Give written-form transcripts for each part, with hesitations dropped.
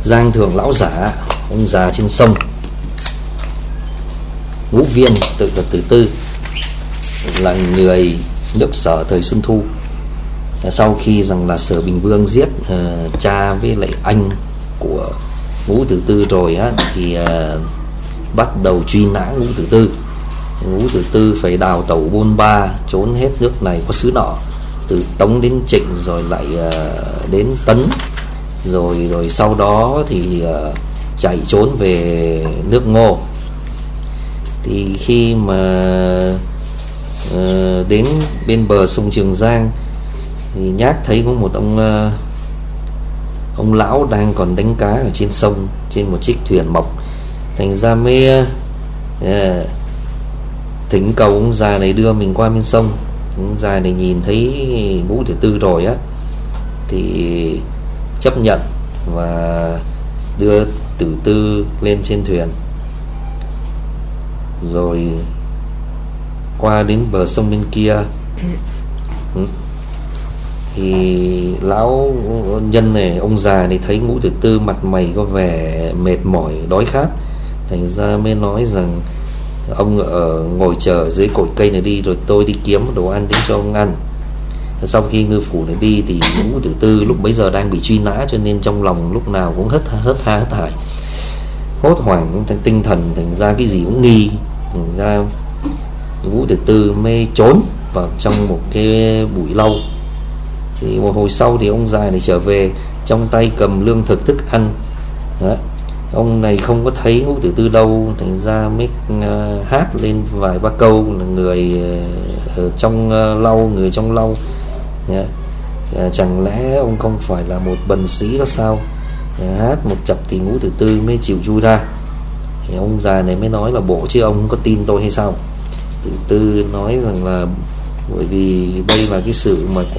Giang Thường lão giả, ông già trên sông. Ngũ Viên tự là Từ Tư, là người nước Sở thời Xuân Thu. Sau khi rằng là Sở Bình Vương giết cha với lại anh của Ngũ Tử Tư rồi á, thì bắt đầu truy nã Ngũ Tử Tư. Ngũ Tử Tư phải đào tẩu bôn ba, trốn hết nước này có xứ nọ, từ Tống đến Trịnh, rồi lại đến Tấn, rồi sau đó thì chạy trốn về nước Ngô. Thì khi mà đến bên bờ sông Trường Giang thì Nhác thấy có một ông lão đang còn đánh cá ở trên sông, trên một chiếc thuyền mộc. Thành ra mới thỉnh cầu ông già này đưa mình qua bên sông. Ông già này nhìn thấy Ngũ Tử Tư rồi á, thì chấp nhận và đưa Tử Tư lên trên thuyền, rồi qua đến bờ sông bên kia. Thì lão nhân này, ông già này thấy Ngũ Tử Tư mặt mày có vẻ mệt mỏi, đói khát, thành ra mới nói rằng ông ngồi chờ dưới cội cây này đi, rồi tôi đi kiếm đồ ăn đến cho ông ăn. Sau khi ngư phủ này đi thì Ngũ Tử Tư lúc bấy giờ đang bị truy nã, cho nên trong lòng lúc nào cũng hớt hải, hốt hoảng tinh thần, thành ra cái gì cũng nghi. Thành ra Ngũ Tử Tư mới trốn vào trong một cái bụi lâu. Thì một hồi sau thì ông già này trở về, trong tay cầm lương thực thức ăn. Đó. Ông này không có thấy Ngũ Tử Tư đâu, thành ra mới hát lên vài ba câu là người ở trong lau, người trong lau. Chẳng lẽ ông không phải là một bần sĩ đó sao? Hát một chập thì Ngũ Tử Tư mới chịu chui ra. Thì ông già này mới nói là bộ chứ ông không có tin tôi hay sao? Tử Tư nói rằng là bởi vì đây là cái sự mà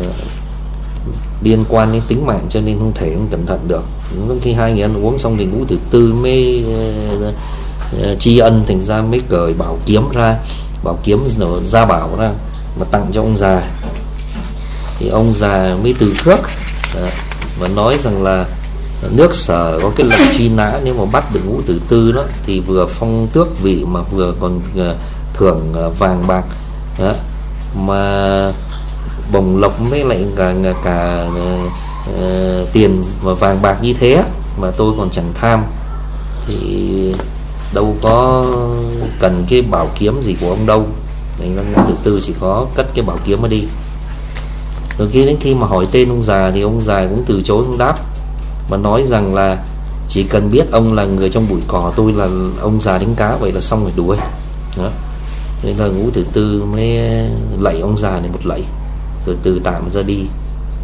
liên quan đến tính mạng, cho nên không thể không cẩn thận được. Khi hai người ăn uống xong thì Ngũ Tử Tư mới tri ân, thành ra mới cởi bảo kiếm ra, bảo kiếm ra bảo ra mà tặng cho ông già. Thì ông già mới từ khước và nói rằng là nước Sở có cái lệnh truy nã, nếu mà bắt được Ngũ Tử Tư đó thì vừa phong tước vị mà vừa còn thưởng vàng bạc đó, mà bổng lộc với lại cả tiền và vàng bạc như thế mà tôi còn chẳng tham, thì đâu có cần cái bảo kiếm gì của ông đâu. Nên Ngũ Tử Tư chỉ có cất cái bảo kiếm mà đi. Rồi đến khi mà hỏi tên ông già thì ông già cũng từ chối không đáp, mà nói rằng là chỉ cần biết ông là người trong bụi cỏ, tôi là ông già đánh cá, vậy là xong rồi đuổi đó. Nên là Ngũ Tử Tư mới lạy ông già này một lạy, rồi từ tạm ra đi.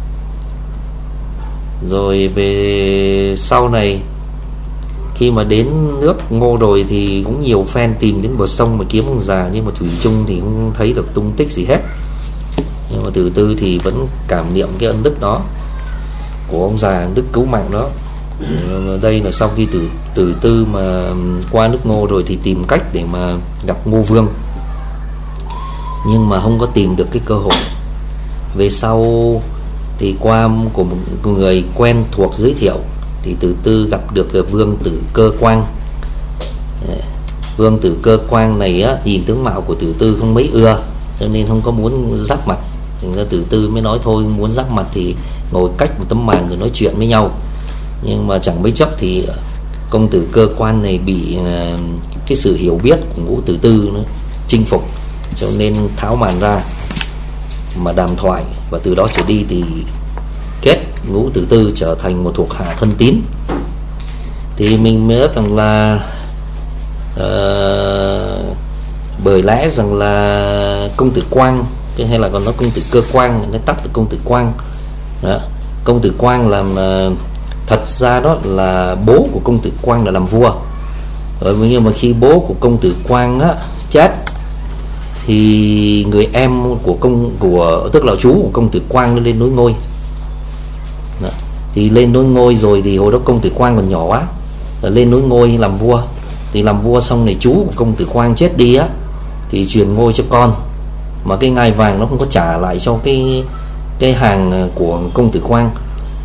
Rồi về sau này khi mà đến nước Ngô rồi thì cũng nhiều phen tìm đến bờ sông mà kiếm ông già, nhưng mà thủy chung thì không thấy được tung tích gì hết. Nhưng mà Tử Tư thì vẫn cảm niệm cái ân đức đó của ông già, ân đức cứu mạng đó. Đây là sau khi Tử Tư mà qua nước Ngô rồi thì tìm cách để mà gặp Ngô Vương, nhưng mà không có tìm được cái cơ hội. Về sau thì qua của một người quen thuộc giới thiệu thì Tử Tư gặp được Vương Tử Cơ Quang. Vương Tử Cơ Quang này á, nhìn tướng mạo của Tử Tư không mấy ưa, cho nên không có muốn giáp mặt. Thành ra Tử Tư mới nói thôi, muốn giáp mặt thì ngồi cách một tấm màn rồi nói chuyện với nhau. Nhưng mà chẳng mấy chốc thì công tử Cơ Quan này bị cái sự hiểu biết của Ngũ Tử Tư nó chinh phục, cho nên tháo màn ra mà đàm thoại, và từ đó trở đi thì kết Ngũ Tử Tư trở thành một thuộc hạ thân tín. Thì mình mới rằng là bởi lẽ rằng là công tử Quang, hay là còn nói công tử Cơ Quang, nó tắt từ công tử Quang đó. Công tử Quang làm thật ra đó là bố của công tử Quang là làm vua. Nhưng mà khi bố của công tử Quang á, chết thì người em của tức là chú của công tử Quang nó lên nối ngôi đó. Thì lên nối ngôi rồi thì hồi đó công tử Quang còn nhỏ quá, lên nối ngôi làm vua. Thì làm vua xong này chú của công tử Quang chết đi á, thì truyền ngôi cho con, mà cái ngai vàng nó không có trả lại cho cái hàng của công tử Quang,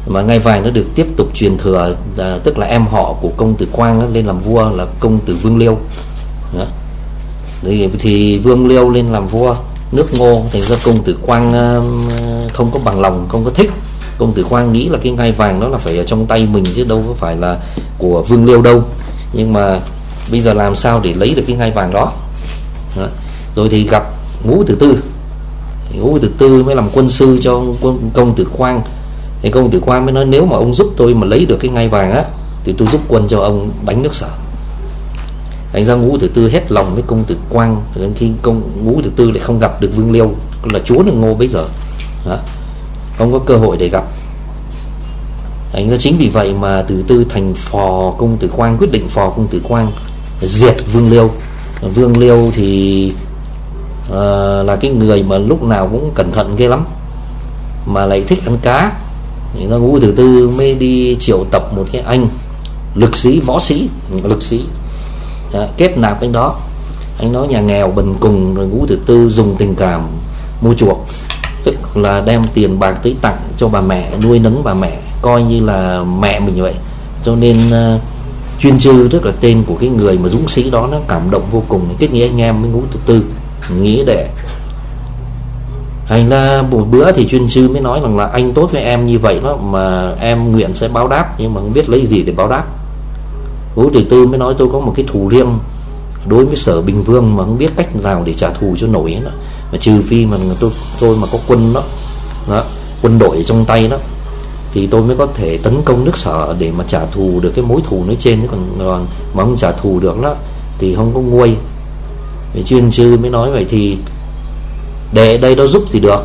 mà ngai vàng nó được tiếp tục truyền thừa, tức là em họ của công tử Quang lên làm vua là công tử Vương Liêu. Đó. Thì Vương Liêu lên làm vua nước Ngô, thành ra công tử Quang không có bằng lòng, không có thích. Công tử Quang nghĩ là cái ngai vàng đó là phải ở trong tay mình chứ đâu có phải là của Vương Liêu đâu. Nhưng mà bây giờ làm sao để lấy được cái ngai vàng đó? Đó. Rồi thì gặp Ngũ Tử Tư. Ngũ Tử Tư mới làm quân sư cho công tử Quang. Thì công tử Quang mới nói nếu mà ông giúp tôi mà lấy được cái ngai vàng á thì tôi giúp quân cho ông đánh nước Sở. Thành ra Ngũ Tử Tư hết lòng với công tử Quang. Đến khi Ngũ Tử Tư lại không gặp được Vương Liêu là chúa nước Ngô bây giờ. Đó. Không có cơ hội để gặp. Thành ra chính vì vậy mà Tử Tư thành phò công tử Quang, quyết định phò công tử Quang diệt Vương Liêu. Vương Liêu thì là cái người mà lúc nào cũng cẩn thận ghê lắm, mà lại thích ăn cá. Thì Ngũ Tử Tư mới đi triệu tập một cái anh lực sĩ, võ sĩ, lực sĩ, kết nạp anh đó. Anh đó nhà nghèo bần cùng, rồi Ngũ Tử Tư dùng tình cảm mua chuộc, tức là đem tiền bạc tới tặng cho bà mẹ, nuôi nấng bà mẹ, coi như là mẹ mình vậy. Cho nên Chuyên Chư, tức là tên của cái người mà dũng sĩ đó, nó cảm động vô cùng, kết nghĩa anh em với Ngũ Tử Tư, nghĩa đệ. Thành ra một bữa thì Chuyên Chư mới nói rằng là anh tốt với em như vậy đó mà em nguyện sẽ báo đáp, nhưng mà không biết lấy gì để báo đáp. Ngũ Tử Tư mới nói tôi có một cái thù riêng đối với Sở Bình Vương mà không biết cách nào để trả thù cho nổi đó. Mà trừ phi mà tôi mà có quân đó, quân đội trong tay đó, thì tôi mới có thể tấn công nước Sở để mà trả thù được cái mối thù nói trên. Còn mà không trả thù được đó thì không có nguôi. Thì Chuyên Chư mới nói vậy thì để đây đó giúp thì được.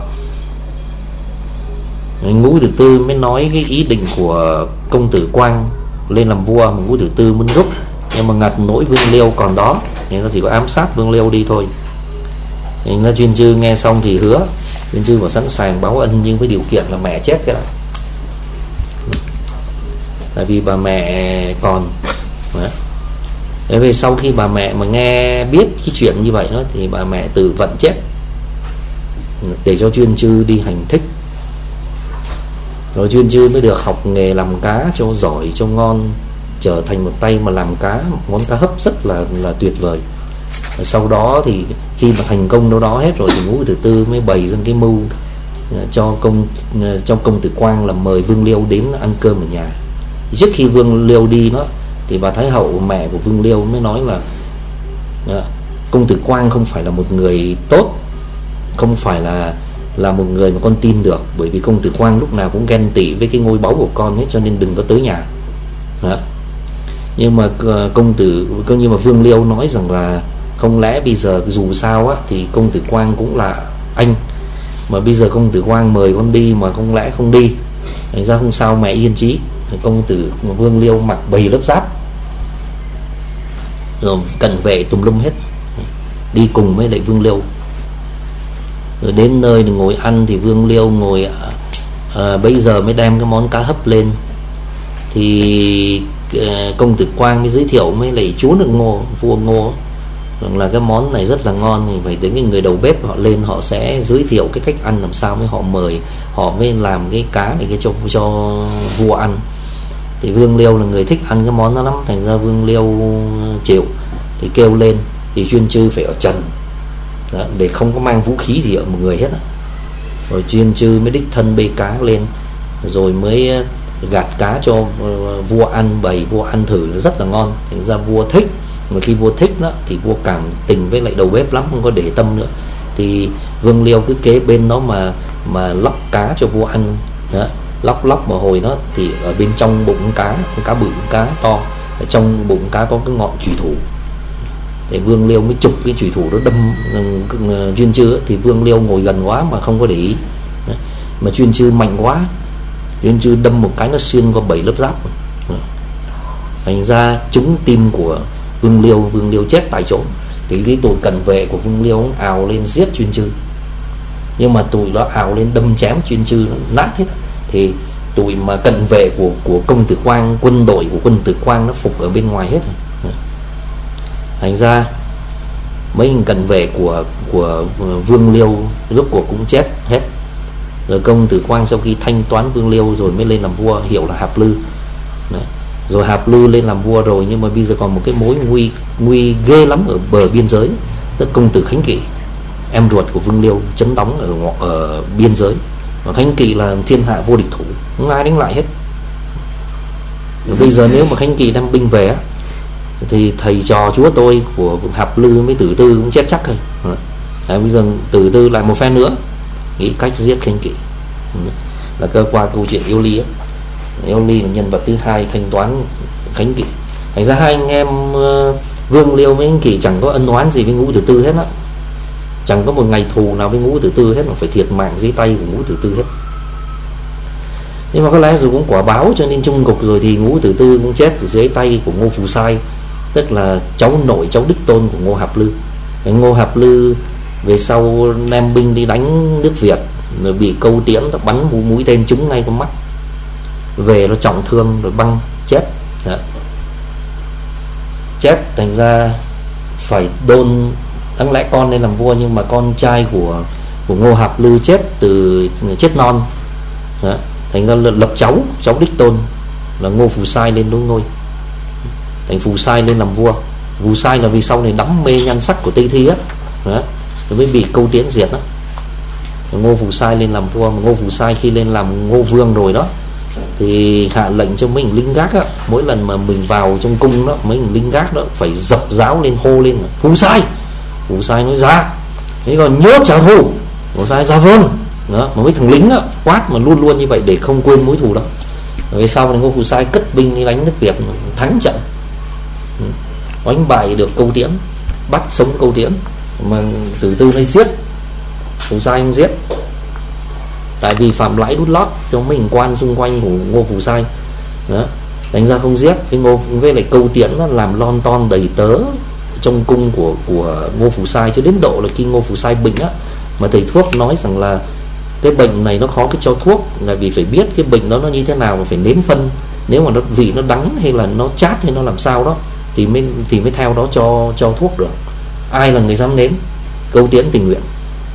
Ngũ Tử Tư mới nói cái ý định của công tử Quang lên làm vua mà Ngũ Tử Tư muốn giúp, nhưng mà ngặt nỗi Vương Liêu còn đó, nên thì có ám sát Vương Liêu đi thôi. Nên là Chuyên Chư nghe xong thì hứa, Chuyên Chư vào sẵn sàng báo ân nhưng với điều kiện là mẹ chết cái đã. Tại vì bà mẹ còn. Thế vì sau khi bà mẹ mà nghe biết cái chuyện như vậy đó thì bà mẹ tự vận chết để cho Chuyên Chư đi hành thích. Rồi Chuyên Chư mới được học nghề làm cá cho giỏi, cho ngon, trở thành một tay mà làm cá, món cá hấp rất là tuyệt vời. Sau đó thì khi mà thành công đâu đó hết rồi thì Ngũ Tử Tư mới bày ra cái mưu cho công tử Quang là mời Vương Liêu đến ăn cơm ở nhà. Trước khi Vương Liêu đi đó thì bà Thái Hậu, mẹ của Vương Liêu, mới nói là công tử Quang không phải là một người tốt, không phải là một người mà con tin được, bởi vì công tử Quang lúc nào cũng ghen tị với cái ngôi báu của con hết, cho nên đừng có tới nhà. Đó. Nhưng mà Vương Liêu nói rằng là không lẽ bây giờ dù sao á thì công tử Quang cũng là anh, mà bây giờ công tử Quang mời con đi mà không lẽ không đi. Thành ra không sao mẹ yên trí. Công tử Vương Liêu mặc 7 lớp giáp rồi cận vệ tùm lum hết, đi cùng với lại Vương Liêu. Rồi đến nơi thì ngồi ăn thì Vương Liêu ngồi bây giờ mới đem cái món cá hấp lên. Thì công tử Quang mới giới thiệu với lại chúa nước Ngô, vua Ngô, rằng là cái món này rất là ngon, thì phải đến cái người đầu bếp họ lên, họ sẽ giới thiệu cái cách ăn làm sao, mới họ mời, họ mới làm cái cá này cho vua ăn. Thì Vương Liêu là người thích ăn cái món đó lắm, thành ra Vương Liêu chịu, thì kêu lên thì Chuyên Chư phải ở trần đó, để không có mang vũ khí gì ở một người hết. Rồi Chuyên Chư mới đích thân bê cá lên, rồi mới gạt cá cho vua ăn, bày vua ăn thử, nó rất là ngon. Thành ra vua thích, mà khi vua thích đó thì vua cảm tình với lại đầu bếp lắm, không có để tâm nữa. Thì Vương Liêu cứ kế bên đó mà lóc cá cho vua ăn đó, lóc mà hồi đó thì ở bên trong bụng cá, con cá bự, con cá to, ở trong bụng cá có cái ngọn chùy thủ. Thì Vương Liêu mới chụp cái chùy thủ đó đâm Chuyên Chư. Thì Vương Liêu ngồi gần quá mà không có để ý, mà Chuyên Chư mạnh quá, Chuyên Chư đâm một cái nó xuyên qua 7 lớp giáp. Thành ra trúng tim của Vương Liêu chết tại chỗ. Thì cái tụi cận vệ của Vương Liêu ào lên giết Chuyên Chư, nhưng mà tụi đó ào lên đâm chém Chuyên Chư nát hết. Thì tụi mà cận vệ của công tử Quang, quân đội của quân tử Quang nó phục ở bên ngoài hết. Thành ra mấy cận vệ của Vương Liêu lúc cuộc cũng chết hết. Rồi công tử Quang sau khi thanh toán Vương Liêu rồi mới lên làm vua, hiểu là Hạp Lư. Đấy. Rồi Hạp Lư lên làm vua rồi, nhưng mà bây giờ còn một cái mối nguy ghê lắm ở bờ biên giới, tức công tử Khánh Kỷ, em ruột của Vương Liêu, trấn đóng ở biên giới. Và Khánh Kỷ là thiên hạ vô địch thủ, không ai đánh lại hết. Rồi bây giờ nếu mà Khánh Kỷ đem binh về thì thầy trò chúa tôi của Hạp Lư với Tử Tư cũng chết chắc rồi. Bây giờ Tử Tư lại một phen nữa nghĩ cách giết Khánh Kỷ, là cơ qua câu chuyện Yêu Ly ấy. Yêu Ly là nhân vật thứ hai thanh toán Khánh Kỷ. Thành ra hai anh em Vương Liêu với Khánh Kỷ chẳng có ân oán gì với Ngũ Tử Tư hết á, chẳng có một ngày thù nào với Ngũ Tử Tư hết, mà phải thiệt mạng dưới tay của Ngũ Tử Tư hết. Nhưng mà có lẽ dù cũng quả báo, cho nên chung cục rồi thì Ngũ Tử Tư cũng chết dưới tay của Ngô Phù Sai, tức là cháu nội, cháu đích tôn của Ngô Hạp Lư. Ngô Hạp Lư về sau đem binh đi đánh nước Việt, rồi bị Câu Tiễn bắn mũi tên trúng ngay con mắt, về nó trọng thương rồi băng chết. Đó. Chết thành ra phải đôn, đáng lẽ con nên làm vua, nhưng mà con trai của Ngô Hạp Lư chết non. Đó. Thành ra lập cháu đích tôn là Ngô Phù Sai lên nối ngôi. Thành Phù Sai lên làm vua. Phù Sai là vì sau này đắm mê nhan sắc của Tây Thi á, rồi mới bị Câu Tiễn diệt đó. Ngô Phù Sai lên làm vua. Mà Ngô Phù Sai khi lên làm Ngô Vương rồi đó thì hạ lệnh cho mấy lính gác á, mỗi lần mà mình vào trong cung đó, mấy lính gác đó phải dập giáo lên, hô lên Phù Sai. Phù Sai nói ra, thế còn nhớ trả thù. Phù Sai ra vâng. Đó, mà mấy thằng lính á, quát mà luôn luôn như vậy để không quên mối thù đó. Rồi sau này Ngô Phù Sai cất binh đi đánh nước Việt, thắng trận, đánh bại được Câu Tiễn, bắt sống Câu Tiễn, mà Tử Tư mới giết. Phù Sai không giết, tại vì phạm lãi đút lót cho mình quan xung quanh của Ngô Phù Sai đó, đánh ra không giết. Với lại Câu Tiễn nó làm lon ton đầy tớ trong cung của Ngô Phù Sai, cho đến độ là khi Ngô Phù Sai bệnh á, mà thầy thuốc nói rằng là cái bệnh này nó khó cái cho thuốc, là vì phải biết cái bệnh đó nó như thế nào, mà phải nếm phân, nếu mà nó vị nó đắng hay là nó chát hay nó làm sao đó thì mới theo đó cho thuốc được. Ai là người dám nếm? Câu Tiễn tình nguyện,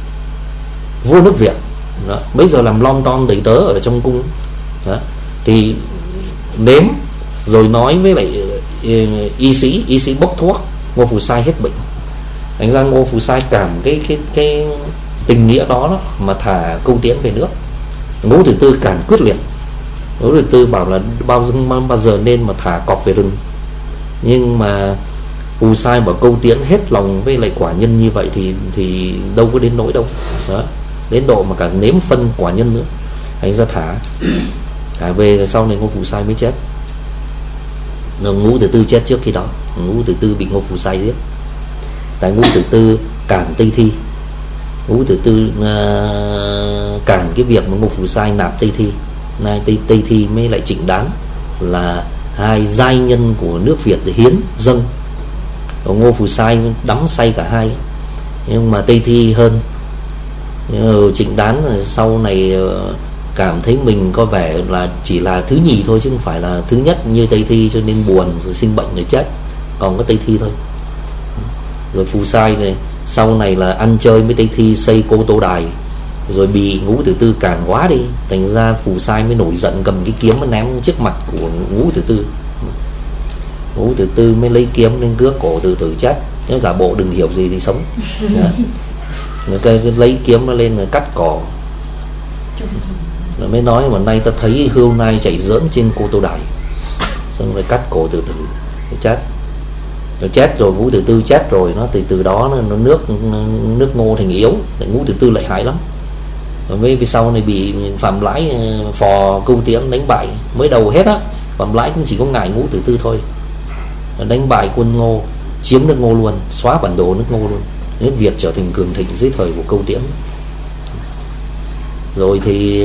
vua nước Việt đó, bây giờ làm lon ton đầy tớ ở trong cung đó, thì nếm rồi nói với lại y sĩ bốc thuốc, Ngô Phù Sai hết bệnh. Thành ra Ngô Phù Sai cảm cái tình nghĩa đó mà thả Câu Tiễn về nước. Ngũ Tử Tư càng quyết liệt. Ngũ Tử Tư bảo là bao giờ nên mà thả cọp về rừng, nhưng mà Phù Sai bảo Câu Tiễn hết lòng với lại quả nhân như vậy thì đâu có đến nỗi đâu đó, đến độ mà cả nếm phân quả nhân nữa. Thành ra thả về, rồi sau này Ngô Phù Sai mới chết. Ngũ Tử Tư chết trước khi đó. Ngũ Tử Tư bị Ngô Phù Sai giết. Tại Ngũ Tử Tư cản Tây Thi. Ngũ Tử Tư cản cái việc mà Ngô Phù Sai nạp Tây Thi. Nay Tây Thi mới lại Trịnh Đán là hai giai nhân của nước Việt để hiến dâng. Ngô Phù Sai đắm say cả hai, nhưng mà Tây Thi hơn. Trịnh Đán sau này cảm thấy mình có vẻ là chỉ là thứ nhì thôi, chứ không phải là thứ nhất như Tây Thi, cho nên buồn rồi sinh bệnh rồi chết. Còn có Tây Thi thôi. Rồi Phù Sai này sau này là ăn chơi với Tây Thi, xây Cô Tô Đài, rồi bị Ngũ Tử Tư cản quá đi, thành ra Phù Sai mới nổi giận cầm cái kiếm mà ném trước mặt của Ngũ Tử Tư. Ngũ Tử Tư mới lấy kiếm lên cứa cổ Tử Tử chết. Nếu giả bộ đừng hiểu gì thì sống. Người lấy kiếm nó lên rồi cắt cỏ, rồi mới nói mà nay ta thấy hươu nai chạy giỡn trên Cô Tô Đài, xong rồi cắt cổ Tử Tử chết. Rồi chết rồi Ngũ Tử Tư chết rồi, nó từ đó nó nước Ngô thành yếu. Tại Ngũ Tử Tư lại hại lắm. Rồi với sau này bị Phạm Lãi phò Câu Tiễn đánh bại, mới đầu hết á, Phạm Lãi cũng chỉ có ngại Ngũ Tử Tư thôi. Đánh bại quân Ngô, chiếm nước Ngô luôn, xóa bản đồ nước Ngô luôn. Nước Việt trở thành cường thịnh dưới thời của Câu Tiễn. Rồi thì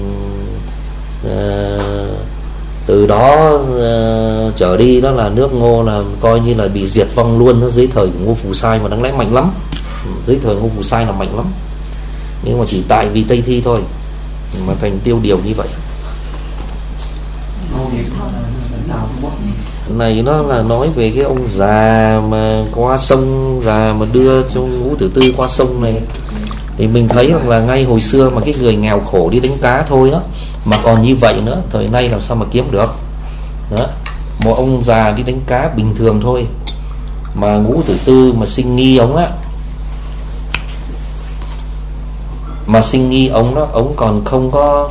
từ đó trở đi đó là nước Ngô là coi như là bị diệt vong luôn đó, dưới thời của Ngô Phù Sai, mà đáng lẽ mạnh lắm. Dưới thời Ngô Phù Sai là mạnh lắm, nhưng mà chỉ tại vì Tây Thi thôi mà thành tiêu điều như vậy. Này nó là nói về cái ông già mà qua sông, già mà đưa cho Ngũ Tử Tư qua sông này, Thì mình thấy rằng là ngay hồi xưa mà cái người nghèo khổ đi đánh cá thôi đó mà còn như vậy nữa, thời nay làm sao mà kiếm được đó. Một ông già đi đánh cá bình thường thôi mà Ngũ Tử Tư mà sinh nghi ông á, mà sinh nghi ông đó, ông còn không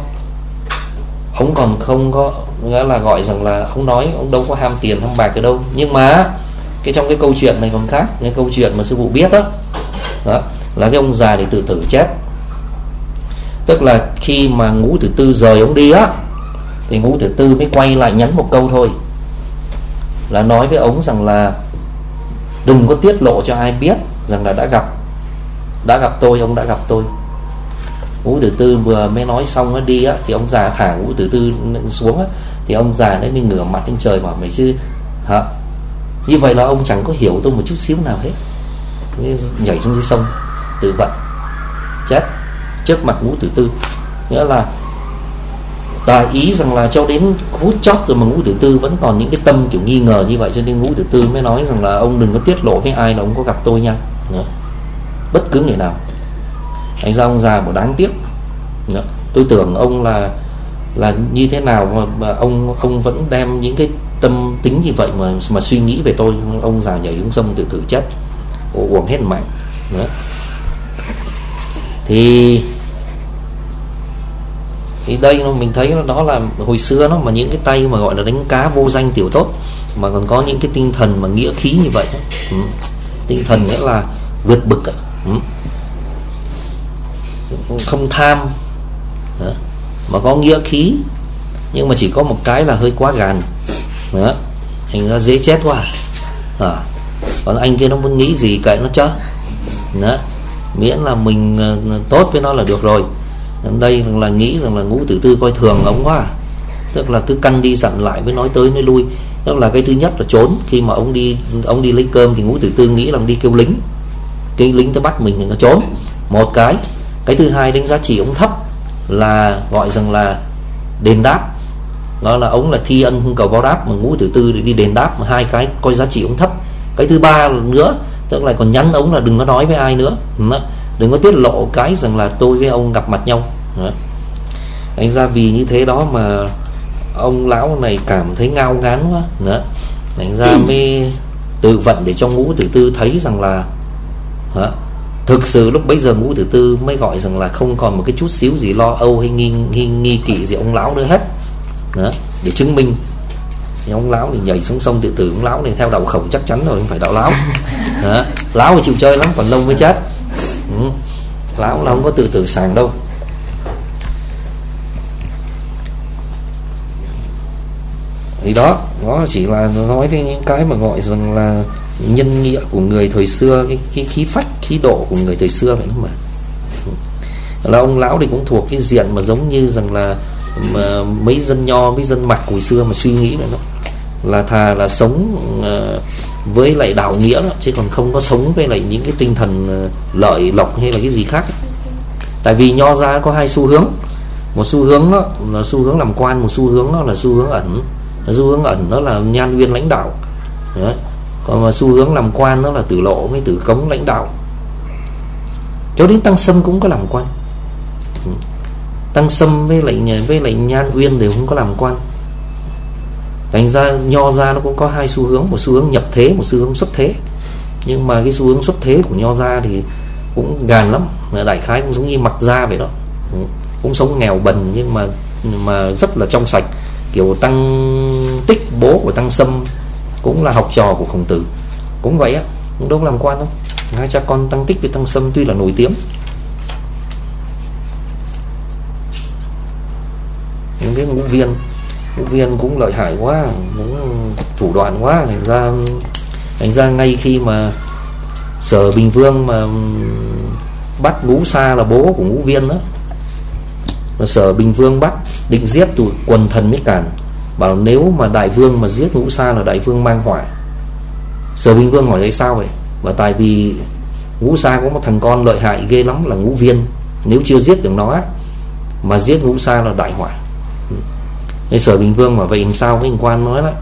có nghĩa là gọi rằng là ông nói ông đâu có ham tiền ham bạc ở đâu. Nhưng mà trong cái câu chuyện này còn khác. Cái câu chuyện mà sư phụ biết đó là cái ông già để tự tử chết. Tức là khi mà Ngũ Tử Tư rời ông đi á, thì Ngũ Tử Tư mới quay lại nhắn một câu thôi, là nói với ông rằng là đừng có tiết lộ cho ai biết rằng là đã gặp tôi, ông đã gặp tôi. Ngũ Tử Tư vừa mới nói xong nó đi á, thì ông già thả Ngũ Tử Tư xuống á, thì ông già đấy mới ngửa mặt lên trời bảo mày chứ hả, như vậy là ông chẳng có hiểu tôi một chút xíu nào hết, nhảy xuống dưới sông tự vận chết trước mặt Ngũ Tử Tư. Nghĩa là tại ý rằng là cho đến phút chót rồi mà Ngũ Tử Tư vẫn còn những cái tâm kiểu nghi ngờ như vậy, cho nên Ngũ Tử Tư mới nói rằng là ông đừng có tiết lộ với ai là ông có gặp tôi nha, bất cứ người nào. Thành ra ông già bảo đáng tiếc, tôi tưởng ông là như thế nào mà ông vẫn đem những cái tâm tính như vậy mà suy nghĩ về tôi. Ông già nhảy xuống sông tự tử chết, uổng hết mạng. Thì đây mình thấy đó là hồi xưa nó mà những cái tay mà gọi là đánh cá vô danh tiểu tốt mà còn có những cái tinh thần mà nghĩa khí như vậy. Tinh thần nghĩa là vượt bực, không tham mà có nghĩa khí, nhưng mà chỉ có một cái là hơi quá gàn, thành ra dễ chết quá. Còn anh kia nó muốn nghĩ gì kệ nó chứ, miễn là mình tốt với nó là được rồi. Đây là nghĩ rằng là Ngũ Tử Tư coi thường ông quá, tức là cứ căn đi dặn lại với nói tới nói lui. Tức là cái thứ nhất là trốn, khi mà ông đi lấy cơm thì Ngũ Tử Tư nghĩ là ông đi kêu lính, cái lính tới bắt mình thì nó trốn. Một cái thứ hai đánh giá trị ông thấp là gọi rằng là đền đáp, đó là ông là thi ân không cầu báo đáp, mà Ngũ Tử Tư để đi đền đáp, mà hai cái coi giá trị ông thấp. Cái thứ ba nữa tức là còn nhắn ông là đừng có nói với ai nữa, đừng có tiết lộ cái rằng là tôi với ông gặp mặt nhau. Thành ra vì như thế đó mà ông lão này cảm thấy ngao ngán quá, thành ra mới tự vận để cho Ngũ Tử Tư thấy rằng là thực sự lúc bấy giờ Ngũ Tử Tư mới gọi rằng là không còn một cái chút xíu gì lo âu hay nghi kỵ gì ông lão nữa hết. Để chứng minh thì ông lão thì nhảy xuống sông tự tử. Ông lão này theo đạo khẩu chắc chắn rồi, không phải đạo lão. Lão thì chịu chơi lắm, còn lâu mới chết. Lão là không có tự tử sàng đâu. Thì đó, nó chỉ là nói đến những cái mà gọi rằng là nhân nghĩa của người thời xưa, cái khí phách, khí độ của người thời xưa vậy đó mà. Là ông lão thì cũng thuộc cái diện mà giống như rằng là mà mấy dân nho, mấy dân mặc hồi xưa mà suy nghĩ vậy đó, là thà là sống với lại đạo nghĩa đó, chứ còn không có sống với lại những cái tinh thần lợi lộc hay là cái gì khác. Tại vì nho gia có hai xu hướng, một xu hướng đó là xu hướng làm quan, một xu hướng đó là xu hướng ẩn. Xu hướng ẩn đó là nhan viên lãnh đạo. Còn mà xu hướng làm quan đó là Tử Lộ với Tử Cống lãnh đạo. Cho đến Tăng Sâm cũng có làm quan. Tăng Sâm với lại Nhan Uyên đều không có làm quan. Thành ra nho gia nó cũng có hai xu hướng, một xu hướng nhập thế, một xu hướng xuất thế. Nhưng mà cái xu hướng xuất thế của nho gia thì cũng gàn lắm, đại khái cũng giống như Mặc Gia vậy đó. Cũng sống nghèo bần nhưng mà rất là trong sạch. Kiểu Tăng Tích, bố của Tăng Sâm, cũng là học trò của Khổng Tử, cũng vậy á, cũng đâu làm quan đâu. Hai cha con Tăng Tích với Tăng Sâm tuy là nổi tiếng, nhưng cái Ngũ Viên cũng lợi hại quá, cũng thủ đoạn quá. Thành ra ngay khi mà Sở Bình Vương mà bắt Ngũ Sa là bố của Ngũ Viên đó, mà Sở Bình Vương bắt định giết tụi quần thần mới cản, bảo nếu mà đại vương mà giết Ngũ Sa là đại vương mang họa. Sở Bình Vương hỏi tại sao vậy? Và tại vì Ngũ Sa có một thằng con lợi hại ghê lắm là Ngũ Viên, nếu chưa giết được nó mà giết Ngũ Sa là đại họa. Nên Sở Bình Vương mà vậy làm sao? Với quan nói là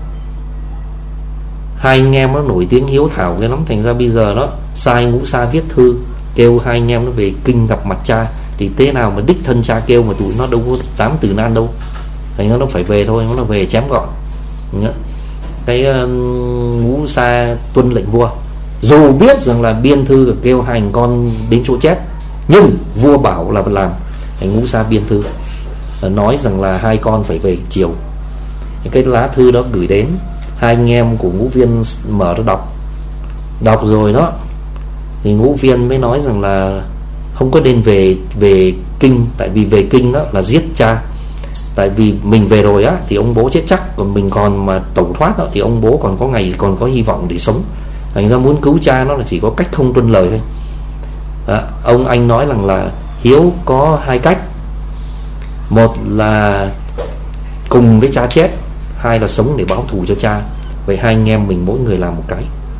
hai anh em nó nổi tiếng hiếu thảo ghê lắm, thành ra bây giờ nó sai Ngũ Sa viết thư kêu hai anh em nó về kinh gặp mặt cha. Thì thế nào mà đích thân cha kêu mà tụi nó đâu có dám từ nan đâu, thành ra nó phải về thôi, nó về chém gọn. Cái Ngũ Sa tuân lệnh vua, dù biết rằng là biên thư kêu hai anh con đến chỗ chết, nhưng vua bảo là làm. Anh Ngũ Sa biên thư nói rằng là hai con phải về chiều. Cái lá thư đó gửi đến, hai anh em của Ngũ Viên mở ra đọc rồi đó, thì Ngũ Viên mới nói rằng là không có nên về kinh, tại vì về kinh đó là giết cha. Tại vì mình về rồi á thì ông bố chết chắc, còn mình còn mà tẩu thoát đó, thì ông bố còn có ngày còn có hy vọng để sống. Thành ra muốn cứu cha nó là chỉ có cách không tuân lời thôi. Ông anh nói rằng là hiếu có hai cách, một là cùng với cha chết, hai là sống để báo thù cho cha. Vậy hai anh em mình mỗi người làm một cái.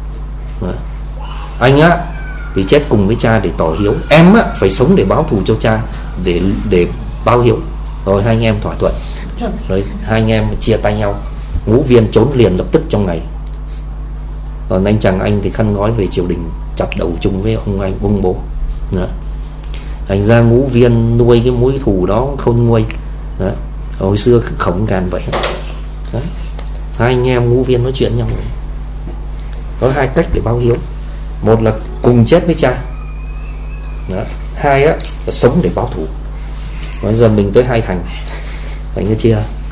Anh á thì chết cùng với cha để tỏ hiếu, em á phải sống để báo thù cho cha, để báo hiếu. Rồi hai anh em thỏa thuận, rồi hai anh em chia tay nhau. Ngũ Viên trốn liền lập tức trong ngày. Còn anh chàng anh thì khăn gói về triều đình, chặt đầu chung với ông bố. Đó. Thành ra Ngũ Viên nuôi cái mối thù đó không nguôi. Đó. Hồi xưa Khổng Càn vậy. Đó. Hai anh em Ngũ Viên nói chuyện nhau. Có hai cách để báo hiếu, một là cùng chết với cha. Đó. Hai á là sống để báo thù. Bây giờ mình tới Hai Thành, anh nghe chưa?